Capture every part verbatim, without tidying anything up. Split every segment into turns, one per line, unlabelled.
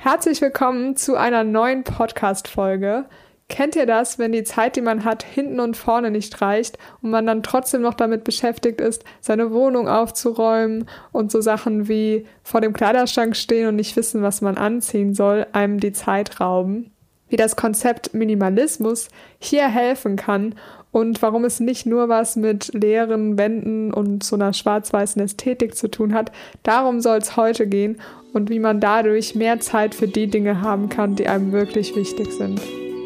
Herzlich willkommen zu einer neuen Podcast-Folge. Kennt ihr das, wenn die Zeit, die man hat, hinten und vorne nicht reicht und man dann trotzdem noch damit beschäftigt ist, seine Wohnung aufzuräumen und so Sachen wie vor dem Kleiderschrank stehen und nicht wissen, was man anziehen soll, einem die Zeit rauben? Wie das Konzept Minimalismus hier helfen kann und warum es nicht nur was mit leeren Wänden und so einer schwarz-weißen Ästhetik zu tun hat, darum soll es heute gehen und wie man dadurch mehr Zeit für die Dinge haben kann, die einem wirklich wichtig sind.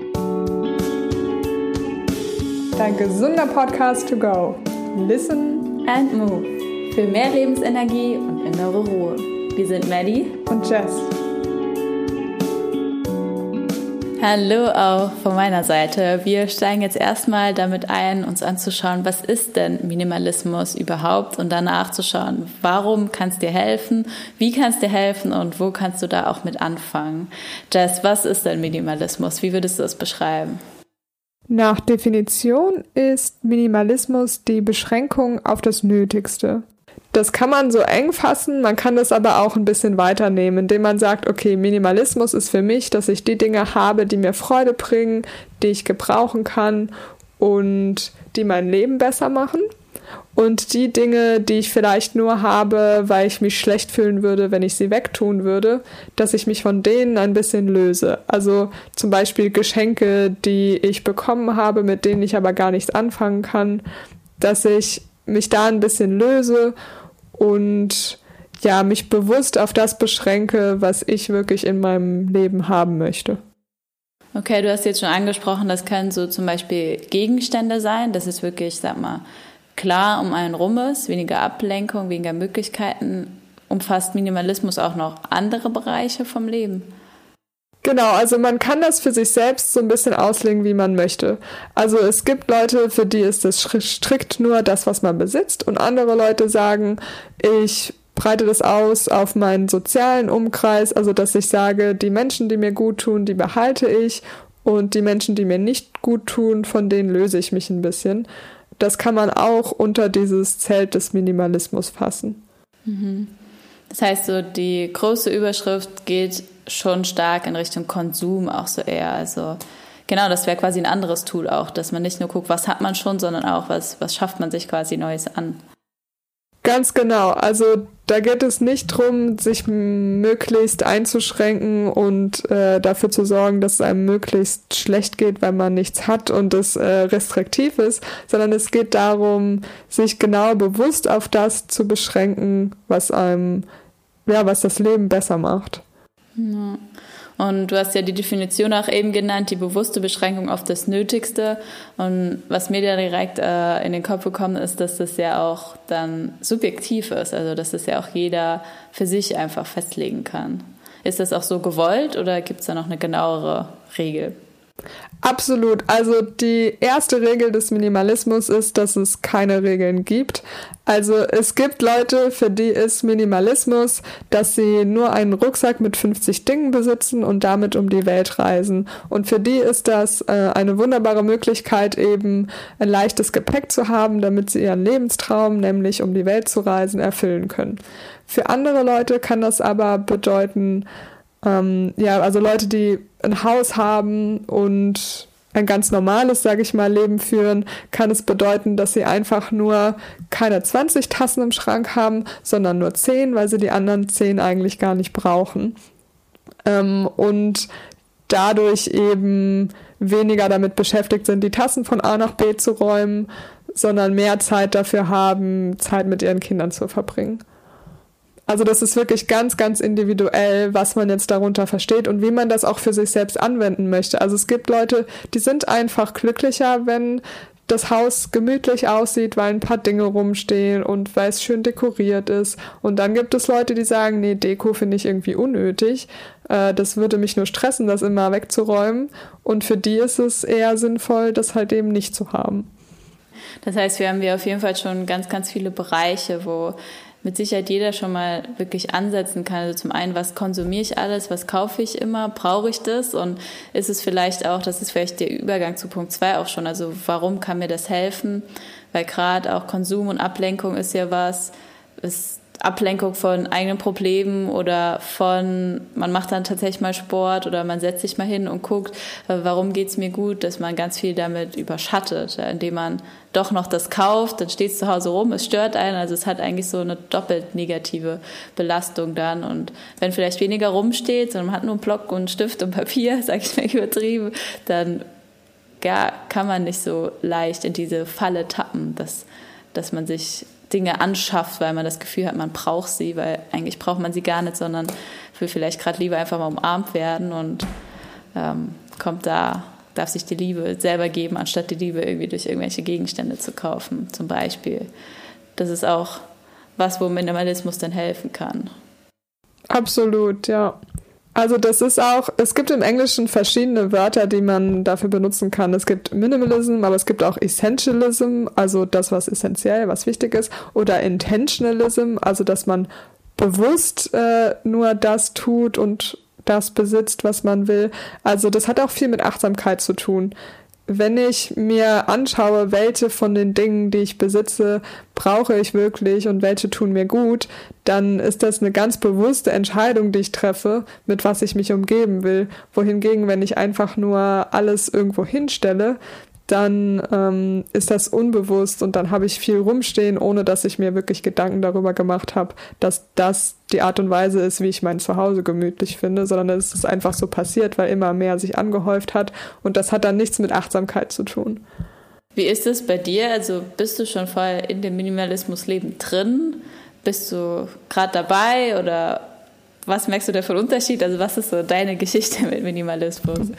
Dein gesunder Podcast to go. Listen
and move. Für mehr Lebensenergie und innere Ruhe. Wir sind Maddie
und Jess.
Hallo auch von meiner Seite. Wir steigen jetzt erstmal damit ein, uns anzuschauen, was ist denn Minimalismus überhaupt und danach zu schauen, warum kann es dir helfen, wie kann es dir helfen und wo kannst du da auch mit anfangen. Jess, was ist denn Minimalismus? Wie würdest du das beschreiben?
Nach Definition ist Minimalismus die Beschränkung auf das Nötigste. Das kann man so eng fassen, man kann das aber auch ein bisschen weiternehmen, indem man sagt, okay, Minimalismus ist für mich, dass ich die Dinge habe, die mir Freude bringen, die ich gebrauchen kann und die mein Leben besser machen. Und die Dinge, die ich vielleicht nur habe, weil ich mich schlecht fühlen würde, wenn ich sie wegtun würde, dass ich mich von denen ein bisschen löse. Also zum Beispiel Geschenke, die ich bekommen habe, mit denen ich aber gar nichts anfangen kann, dass ich mich da ein bisschen löse und ja, mich bewusst auf das beschränke, was ich wirklich in meinem Leben haben möchte.
Okay, du hast jetzt schon angesprochen, das können so zum Beispiel Gegenstände sein, das ist wirklich, sag mal, klar um einen rum ist, weniger Ablenkung, weniger Möglichkeiten. Umfasst Minimalismus auch noch andere Bereiche vom Leben?
Genau, also man kann das für sich selbst so ein bisschen auslegen, wie man möchte. Also es gibt Leute, für die ist das strikt nur das, was man besitzt, und andere Leute sagen, ich breite das aus auf meinen sozialen Umkreis, also dass ich sage, die Menschen, die mir gut tun, die behalte ich, und die Menschen, die mir nicht gut tun, von denen löse ich mich ein bisschen. Das kann man auch unter dieses Zelt des Minimalismus fassen.
Mhm. Das heißt, so die große Überschrift geht schon stark in Richtung Konsum auch so eher. Also genau, das wäre quasi ein anderes Tool auch, dass man nicht nur guckt, was hat man schon, sondern auch, was, was schafft man sich quasi Neues an.
Ganz genau. Also da geht es nicht darum, sich möglichst einzuschränken und äh, dafür zu sorgen, dass es einem möglichst schlecht geht, weil man nichts hat und es äh, restriktiv ist, sondern es geht darum, sich genau bewusst auf das zu beschränken, was einem, ja, was das Leben besser macht.
Ja. Und du hast ja die Definition auch eben genannt, die bewusste Beschränkung auf das Nötigste. Und was mir da direkt äh, in den Kopf gekommen ist, dass das ja auch dann subjektiv ist, also dass das ja auch jeder für sich einfach festlegen kann. Ist das auch so gewollt oder gibt es da noch eine genauere Regel?
Absolut. Also die erste Regel des Minimalismus ist, dass es keine Regeln gibt. Also es gibt Leute, für die ist Minimalismus, dass sie nur einen Rucksack mit fünfzig Dingen besitzen und damit um die Welt reisen. Und für die ist das äh, eine wunderbare Möglichkeit, eben ein leichtes Gepäck zu haben, damit sie ihren Lebenstraum, nämlich um die Welt zu reisen, erfüllen können. Für andere Leute kann das aber bedeuten, Ähm, ja, also Leute, die ein Haus haben und ein ganz normales, sage ich mal, Leben führen, kann es bedeuten, dass sie einfach nur keine zwanzig Tassen im Schrank haben, sondern nur zehn, weil sie die anderen zehn eigentlich gar nicht brauchen. Ähm, und dadurch eben weniger damit beschäftigt sind, die Tassen von A nach B zu räumen, sondern mehr Zeit dafür haben, Zeit mit ihren Kindern zu verbringen. Also das ist wirklich ganz, ganz individuell, was man jetzt darunter versteht und wie man das auch für sich selbst anwenden möchte. Also es gibt Leute, die sind einfach glücklicher, wenn das Haus gemütlich aussieht, weil ein paar Dinge rumstehen und weil es schön dekoriert ist. Und dann gibt es Leute, die sagen, nee, Deko finde ich irgendwie unnötig. Äh, das würde mich nur stressen, das immer wegzuräumen. Und für die ist es eher sinnvoll, das halt eben nicht zu haben.
Das heißt, wir haben hier auf jeden Fall schon ganz, ganz viele Bereiche, wo mit Sicherheit jeder schon mal wirklich ansetzen kann. Also zum einen, was konsumiere ich alles, was kaufe ich immer, brauche ich das, und ist es vielleicht auch, das ist vielleicht der Übergang zu Punkt zwei auch schon, also warum kann mir das helfen, weil gerade auch Konsum und Ablenkung ist ja was, ist Ablenkung von eigenen Problemen oder von, man macht dann tatsächlich mal Sport oder man setzt sich mal hin und guckt, warum geht's mir gut, dass man ganz viel damit überschattet, indem man doch noch das kauft, dann steht es zu Hause rum, es stört einen, also es hat eigentlich so eine doppelt negative Belastung dann und wenn vielleicht weniger rumsteht, sondern man hat nur einen Block und einen Stift und Papier, sag ich mal übertrieben, dann ja, kann man nicht so leicht in diese Falle tappen, dass, dass man sich Dinge anschafft, weil man das Gefühl hat, man braucht sie, weil eigentlich braucht man sie gar nicht, sondern will vielleicht gerade lieber einfach mal umarmt werden und ähm, kommt da, darf sich die Liebe selber geben, anstatt die Liebe irgendwie durch irgendwelche Gegenstände zu kaufen, zum Beispiel. Das ist auch was, wo Minimalismus dann helfen kann.
Absolut, ja. Also das ist auch, es gibt im Englischen verschiedene Wörter, die man dafür benutzen kann. Es gibt Minimalism, aber es gibt auch Essentialism, also das, was essentiell, was wichtig ist, oder Intentionalism, also dass man bewusst äh, nur das tut und das besitzt, was man will. Also das hat auch viel mit Achtsamkeit zu tun. Wenn ich mir anschaue, welche von den Dingen, die ich besitze, brauche ich wirklich und welche tun mir gut, dann ist das eine ganz bewusste Entscheidung, die ich treffe, mit was ich mich umgeben will. Wohingegen, wenn ich einfach nur alles irgendwo hinstelle, dann ähm, ist das unbewusst und dann habe ich viel rumstehen, ohne dass ich mir wirklich Gedanken darüber gemacht habe, dass das die Art und Weise ist, wie ich mein Zuhause gemütlich finde, sondern es ist einfach so passiert, weil immer mehr sich angehäuft hat und das hat dann nichts mit Achtsamkeit zu tun.
Wie ist es bei dir? Also bist du schon voll in dem Minimalismusleben drin? Bist du gerade dabei oder was merkst du da für einen Unterschied? Also was ist so deine Geschichte mit Minimalismus?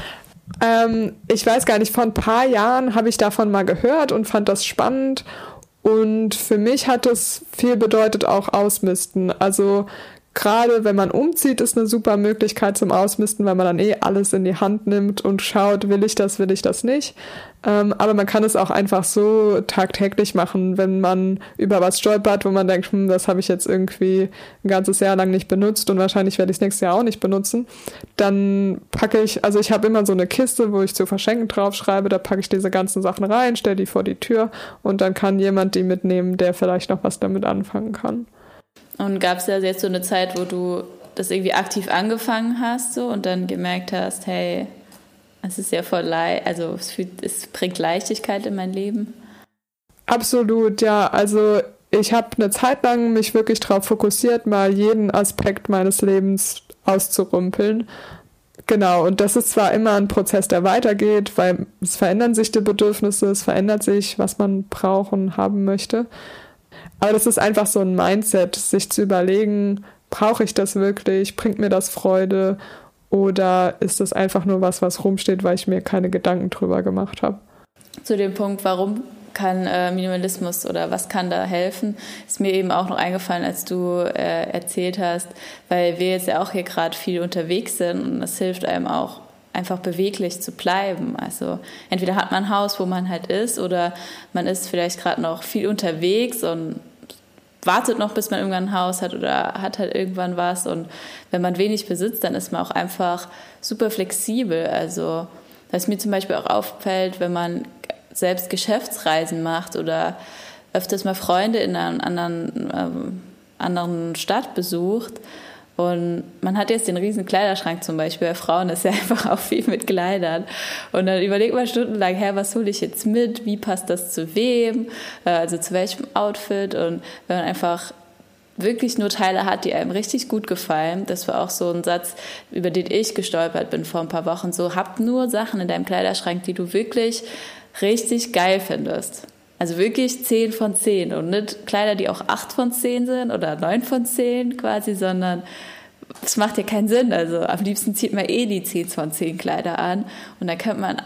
Ähm, ich weiß gar nicht, vor ein paar Jahren habe ich davon mal gehört und fand das spannend und für mich hat es viel bedeutet auch Ausmisten. Also gerade wenn man umzieht, ist eine super Möglichkeit zum Ausmisten, weil man dann eh alles in die Hand nimmt und schaut, will ich das, will ich das nicht. Ähm, aber man kann es auch einfach so tagtäglich machen, wenn man über was stolpert, wo man denkt, hm, das habe ich jetzt irgendwie ein ganzes Jahr lang nicht benutzt und wahrscheinlich werde ich es nächstes Jahr auch nicht benutzen. Dann packe ich, also ich habe immer so eine Kiste, wo ich zu verschenken draufschreibe, da packe ich diese ganzen Sachen rein, stelle die vor die Tür und dann kann jemand die mitnehmen, der vielleicht noch was damit anfangen kann.
Und gab es da jetzt so eine Zeit, wo du das irgendwie aktiv angefangen hast so, und dann gemerkt hast, hey, es ist ja voll leicht, also es, fühlt, es bringt Leichtigkeit in mein Leben?
Absolut, ja. Also ich habe eine Zeit lang mich wirklich darauf fokussiert, mal jeden Aspekt meines Lebens auszurumpeln. Genau, und das ist zwar immer ein Prozess, der weitergeht, weil es verändern sich die Bedürfnisse, es verändert sich, was man brauchen, haben möchte. Aber das ist einfach so ein Mindset, sich zu überlegen, brauche ich das wirklich, bringt mir das Freude oder ist das einfach nur was, was rumsteht, weil ich mir keine Gedanken drüber gemacht habe.
Zu dem Punkt, warum kann äh, Minimalismus oder was kann da helfen, ist mir eben auch noch eingefallen, als du äh, erzählt hast, weil wir jetzt ja auch hier gerade viel unterwegs sind und das hilft einem auch, einfach beweglich zu bleiben. Also entweder hat man ein Haus, wo man halt ist, oder man ist vielleicht gerade noch viel unterwegs und wartet noch, bis man irgendwann ein Haus hat oder hat halt irgendwann was. Und wenn man wenig besitzt, dann ist man auch einfach super flexibel. Also was mir zum Beispiel auch auffällt, wenn man selbst Geschäftsreisen macht oder öfters mal Freunde in einer anderen, ähm, anderen Stadt besucht, und man hat jetzt den riesen Kleiderschrank zum Beispiel, bei Frauen ist ja einfach auch viel mit Kleidern. Und dann überlegt man stundenlang, hey, was hole ich jetzt mit? Wie passt das zu wem? Also zu welchem Outfit? Und wenn man einfach wirklich nur Teile hat, die einem richtig gut gefallen, das war auch so ein Satz, über den ich gestolpert bin vor ein paar Wochen, so, hab nur Sachen in deinem Kleiderschrank, die du wirklich richtig geil findest. Also wirklich zehn von zehn und nicht Kleider, die auch acht von zehn sind oder neun von zehn quasi, sondern es macht ja keinen Sinn. Also am liebsten zieht man eh die zehn von zehn Kleider an und dann könnte man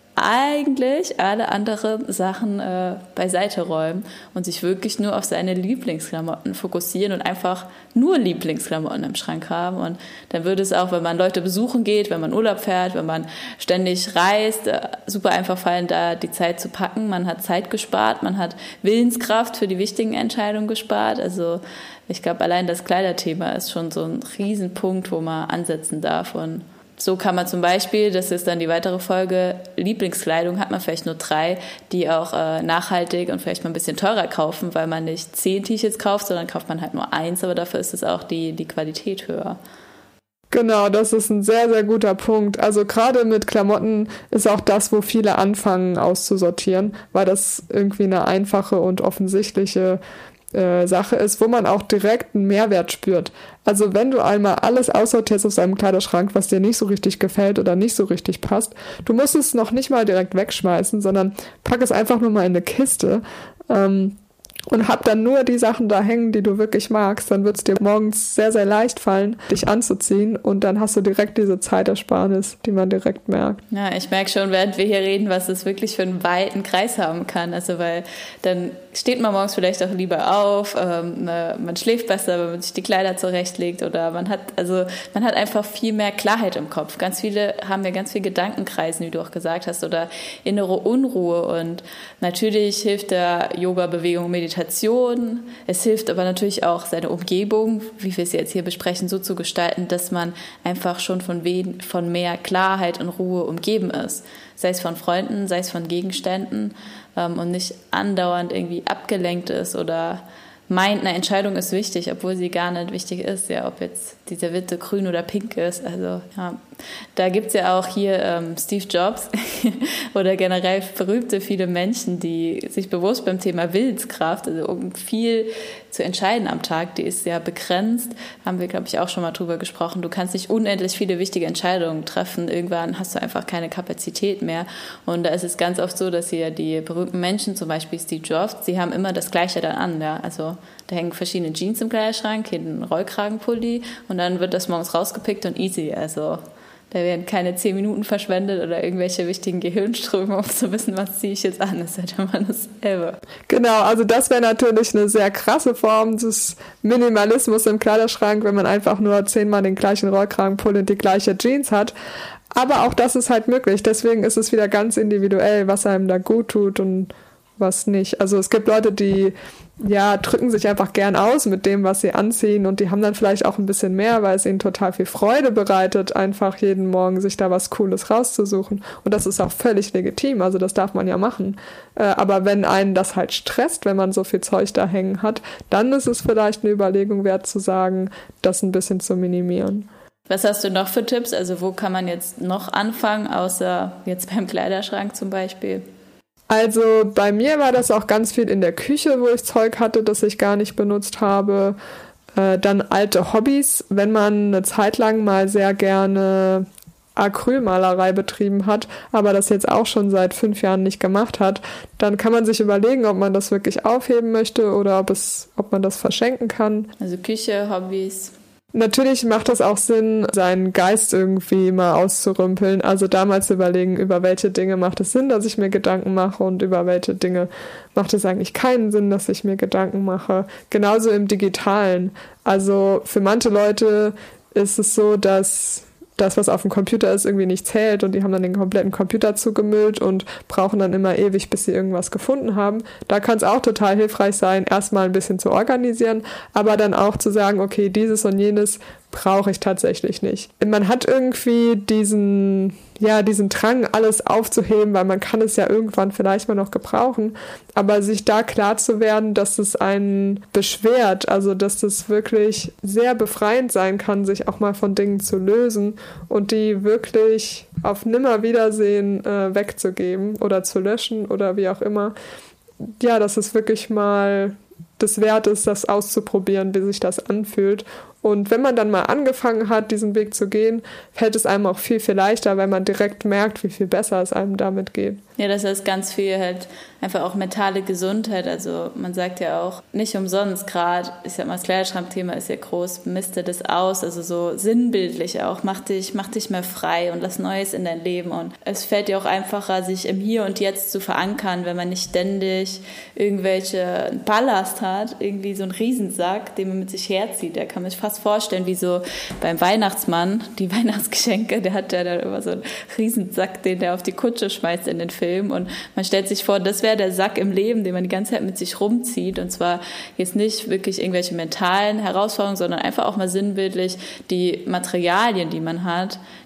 eigentlich alle anderen Sachen äh, beiseite räumen und sich wirklich nur auf seine Lieblingsklamotten fokussieren und einfach nur Lieblingsklamotten im Schrank haben. Und dann würde es auch, wenn man Leute besuchen geht, wenn man Urlaub fährt, wenn man ständig reist, äh, super einfach fallen, da die Zeit zu packen. Man hat Zeit gespart, man hat Willenskraft für die wichtigen Entscheidungen gespart. Also ich glaube, allein das Kleiderthema ist schon so ein Riesenpunkt, wo man ansetzen darf und so kann man zum Beispiel, das ist dann die weitere Folge, Lieblingskleidung hat man vielleicht nur drei, die auch äh, nachhaltig und vielleicht mal ein bisschen teurer kaufen, weil man nicht zehn T-Shirts kauft, sondern kauft man halt nur eins, aber dafür ist es auch die, die Qualität höher.
Genau, das ist ein sehr, sehr guter Punkt. Also gerade mit Klamotten ist auch das, wo viele anfangen auszusortieren, weil das irgendwie eine einfache und offensichtliche äh, Sache ist, wo man auch direkt einen Mehrwert spürt. Also wenn du einmal alles aussortierst aus deinem Kleiderschrank, was dir nicht so richtig gefällt oder nicht so richtig passt, du musst es noch nicht mal direkt wegschmeißen, sondern pack es einfach nur mal in eine Kiste, ähm, und hab dann nur die Sachen da hängen, die du wirklich magst, dann wird es dir morgens sehr, sehr leicht fallen, dich anzuziehen und dann hast du direkt diese Zeitersparnis, die man direkt merkt.
Ja, ich merke schon, während wir hier reden, was es wirklich für einen weiten Kreis haben kann. Also weil dann steht man morgens vielleicht auch lieber auf, ähm, ne, man schläft besser, wenn man sich die Kleider zurechtlegt oder man hat, also man hat einfach viel mehr Klarheit im Kopf. Ganz viele haben ja ganz viel Gedankenkreisen, wie du auch gesagt hast, oder innere Unruhe und natürlich hilft der Yoga-Bewegung, Meditation. Es hilft aber natürlich auch, seine Umgebung, wie wir es jetzt hier besprechen, so zu gestalten, dass man einfach schon von, wen, von mehr Klarheit und Ruhe umgeben ist. Sei es von Freunden, sei es von Gegenständen ähm, und nicht andauernd irgendwie abgelenkt ist oder meint, eine Entscheidung ist wichtig, obwohl sie gar nicht wichtig ist, ja, ob jetzt die Serviette grün oder pink ist. Also ja, da gibt es ja auch hier ähm, Steve Jobs oder generell berühmte viele Menschen, die sich bewusst beim Thema Willenskraft, also um viel zu entscheiden am Tag, die ist ja begrenzt, haben wir, glaube ich, auch schon mal drüber gesprochen. Du kannst nicht unendlich viele wichtige Entscheidungen treffen. Irgendwann hast du einfach keine Kapazität mehr. Und da ist es ganz oft so, dass hier die berühmten Menschen, zum Beispiel Steve Jobs, sie haben immer das Gleiche dann an. Ja? Also da hängen verschiedene Jeans im Kleiderschrank, hier ein Rollkragenpulli und dann wird das morgens rausgepickt und easy. Also da werden keine zehn Minuten verschwendet oder irgendwelche wichtigen Gehirnströme, um zu wissen, was ziehe ich jetzt an. Das ist halt immer dasselbe.
Genau, also das wäre natürlich eine sehr krasse Form des Minimalismus im Kleiderschrank, wenn man einfach nur zehnmal den gleichen Rollkragenpulli und die gleiche Jeans hat. Aber auch das ist halt möglich. Deswegen ist es wieder ganz individuell, was einem da gut tut und was nicht. Also es gibt Leute, die ja drücken sich einfach gern aus mit dem, was sie anziehen und die haben dann vielleicht auch ein bisschen mehr, weil es ihnen total viel Freude bereitet, einfach jeden Morgen sich da was Cooles rauszusuchen und das ist auch völlig legitim, also das darf man ja machen. Äh, aber wenn einen das halt stresst, wenn man so viel Zeug da hängen hat, dann ist es vielleicht eine Überlegung wert zu sagen, das ein bisschen zu minimieren.
Was hast du noch für Tipps? Also wo kann man jetzt noch anfangen, außer jetzt beim Kleiderschrank zum Beispiel?
Also bei mir war das auch ganz viel in der Küche, wo ich Zeug hatte, das ich gar nicht benutzt habe. Äh, dann alte Hobbys, wenn man eine Zeit lang mal sehr gerne Acrylmalerei betrieben hat, aber das jetzt auch schon seit fünf Jahren nicht gemacht hat, dann kann man sich überlegen, ob man das wirklich aufheben möchte oder ob es, ob man das verschenken kann.
Also Küche, Hobbys.
Natürlich macht es auch Sinn, seinen Geist irgendwie mal auszurümpeln. Also damals überlegen, über welche Dinge macht es Sinn, dass ich mir Gedanken mache und über welche Dinge macht es eigentlich keinen Sinn, dass ich mir Gedanken mache. Genauso im Digitalen. Also für manche Leute ist es so, dass das, was auf dem Computer ist, irgendwie nicht zählt und die haben dann den kompletten Computer zugemüllt und brauchen dann immer ewig, bis sie irgendwas gefunden haben. Da kann es auch total hilfreich sein, erstmal ein bisschen zu organisieren, aber dann auch zu sagen, okay, dieses und jenes brauche ich tatsächlich nicht. Man hat irgendwie diesen, ja, diesen Drang, alles aufzuheben, weil man kann es ja irgendwann vielleicht mal noch gebrauchen, aber sich da klar zu werden, dass es einen beschwert, also dass das wirklich sehr befreiend sein kann, sich auch mal von Dingen zu lösen und die wirklich auf Nimmerwiedersehen äh, wegzugeben oder zu löschen oder wie auch immer. Ja, dass es wirklich mal das wert ist, das auszuprobieren, wie sich das anfühlt. Und wenn man dann mal angefangen hat, diesen Weg zu gehen, fällt es einem auch viel, viel leichter, weil man direkt merkt, wie viel besser es einem damit geht.
Ja, das ist ganz viel halt einfach auch mentale Gesundheit. Also man sagt ja auch nicht umsonst gerade, ich sag mal, das Kleiderschrankthema ist ja groß, miste das aus, also so sinnbildlich auch, mach dich, mach dich mehr frei und lass Neues in dein Leben. Und es fällt dir auch einfacher, sich im Hier und Jetzt zu verankern, wenn man nicht ständig irgendwelche Ballast hat, irgendwie so einen Riesensack, den man mit sich herzieht. Da kann man sich fast vorstellen, wie so beim Weihnachtsmann, die Weihnachtsgeschenke, der hat ja dann immer so einen Riesensack, den der auf die Kutsche schmeißt in den Film und man stellt sich vor, das wäre der Sack im Leben, den man die ganze Zeit mit sich rumzieht und zwar jetzt nicht wirklich irgendwelche mentalen Herausforderungen, sondern einfach auch mal sinnbildlich die Materialien, die man hat,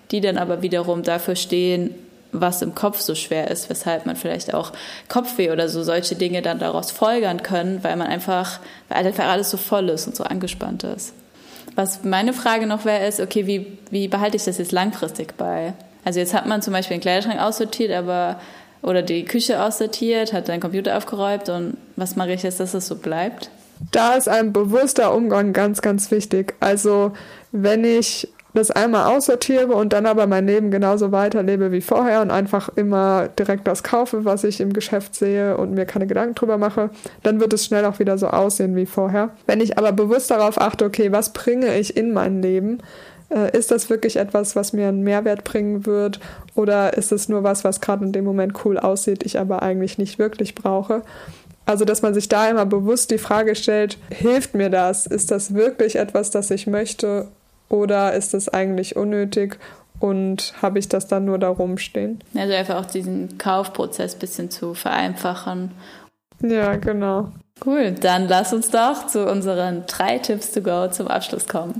die dann aber wiederum dafür stehen, was im Kopf so schwer ist, weshalb man vielleicht auch Kopfweh oder so solche Dinge dann daraus folgern können, weil man einfach, weil einfach alles so voll ist und so angespannt ist. Was meine Frage noch wäre, ist, okay, wie, wie behalte ich das jetzt langfristig bei? Also jetzt hat man zum Beispiel den Kleiderschrank aussortiert, aber oder die Küche aussortiert, hat den Computer aufgeräumt und was mache ich jetzt, dass es so bleibt?
Da ist ein bewusster Umgang ganz, ganz wichtig. Also wenn ich das einmal aussortiere und dann aber mein Leben genauso weiterlebe wie vorher und einfach immer direkt das kaufe, was ich im Geschäft sehe und mir keine Gedanken drüber mache, dann wird es schnell auch wieder so aussehen wie vorher. Wenn ich aber bewusst darauf achte, okay, was bringe ich in mein Leben? Äh, ist das wirklich etwas, was mir einen Mehrwert bringen wird? Oder ist es nur was, was gerade in dem Moment cool aussieht, ich aber eigentlich nicht wirklich brauche? Also, dass man sich da immer bewusst die Frage stellt, hilft mir das? Ist das wirklich etwas, das ich möchte? Oder ist es eigentlich unnötig und habe ich das dann nur da rumstehen?
Also einfach auch diesen Kaufprozess ein bisschen zu vereinfachen.
Ja, genau.
Cool, dann lass uns doch zu unseren drei Tipps to go zum Abschluss kommen.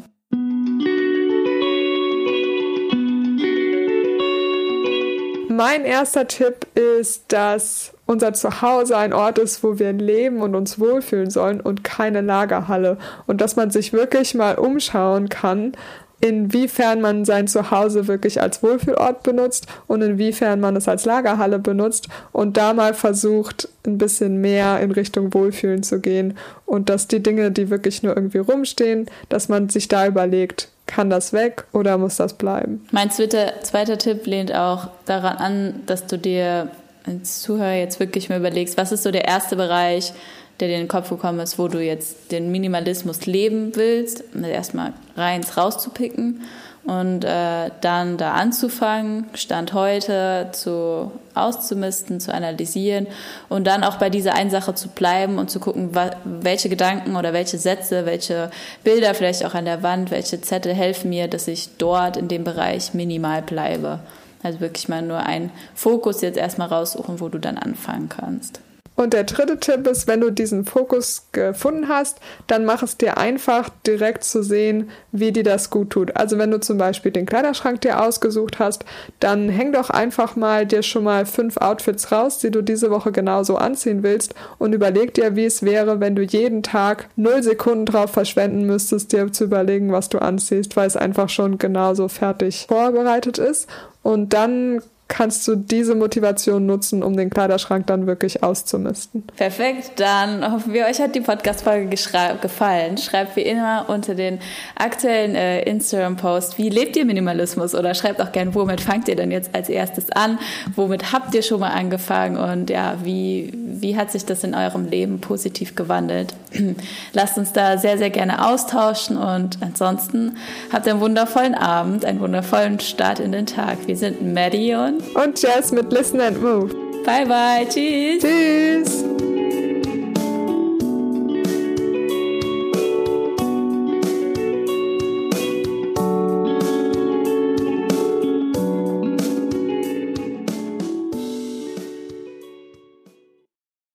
Mein erster Tipp ist, dass unser Zuhause ein Ort ist, wo wir leben und uns wohlfühlen sollen und keine Lagerhalle. Und dass man sich wirklich mal umschauen kann, inwiefern man sein Zuhause wirklich als Wohlfühlort benutzt und inwiefern man es als Lagerhalle benutzt und da mal versucht, ein bisschen mehr in Richtung Wohlfühlen zu gehen und dass die Dinge, die wirklich nur irgendwie rumstehen, dass man sich da überlegt, kann das weg oder muss das bleiben?
Mein zweiter, zweiter Tipp lehnt auch daran an, dass du dir als Zuhörer jetzt wirklich mal überlegst, was ist so der erste Bereich, der dir in den Kopf gekommen ist, wo du jetzt den Minimalismus leben willst, erstmal reins rauszupicken und äh, dann da anzufangen, Stand heute zu auszumisten, zu analysieren und dann auch bei dieser einen Sache zu bleiben und zu gucken, wa- welche Gedanken oder welche Sätze, welche Bilder vielleicht auch an der Wand, welche Zettel helfen mir, dass ich dort in dem Bereich minimal bleibe. Also wirklich mal nur einen Fokus jetzt erstmal raussuchen, wo du dann anfangen kannst.
Und der dritte Tipp ist, wenn du diesen Fokus gefunden hast, dann mach es dir einfach, direkt zu sehen, wie dir das gut tut. Also wenn du zum Beispiel den Kleiderschrank dir ausgesucht hast, dann häng doch einfach mal dir schon mal fünf Outfits raus, die du diese Woche genauso anziehen willst und überleg dir, wie es wäre, wenn du jeden Tag null Sekunden drauf verschwenden müsstest, dir zu überlegen, was du anziehst, weil es einfach schon genauso fertig vorbereitet ist. Und dann kannst du diese Motivation nutzen, um den Kleiderschrank dann wirklich auszumisten.
Perfekt, dann hoffen wir, euch hat die Podcast-Folge geschra- gefallen. Schreibt wie immer unter den aktuellen äh, Instagram-Post, wie lebt ihr Minimalismus? Oder schreibt auch gerne, womit fangt ihr denn jetzt als erstes an? Womit habt ihr schon mal angefangen? Und ja, wie, wie hat sich das in eurem Leben positiv gewandelt? Lasst uns da sehr, sehr gerne austauschen und ansonsten habt ihr einen wundervollen Abend, einen wundervollen Start in den Tag. Wir sind Maddie und
Und Jess mit Listen and Move.
Bye, bye. Tschüss.
Tschüss.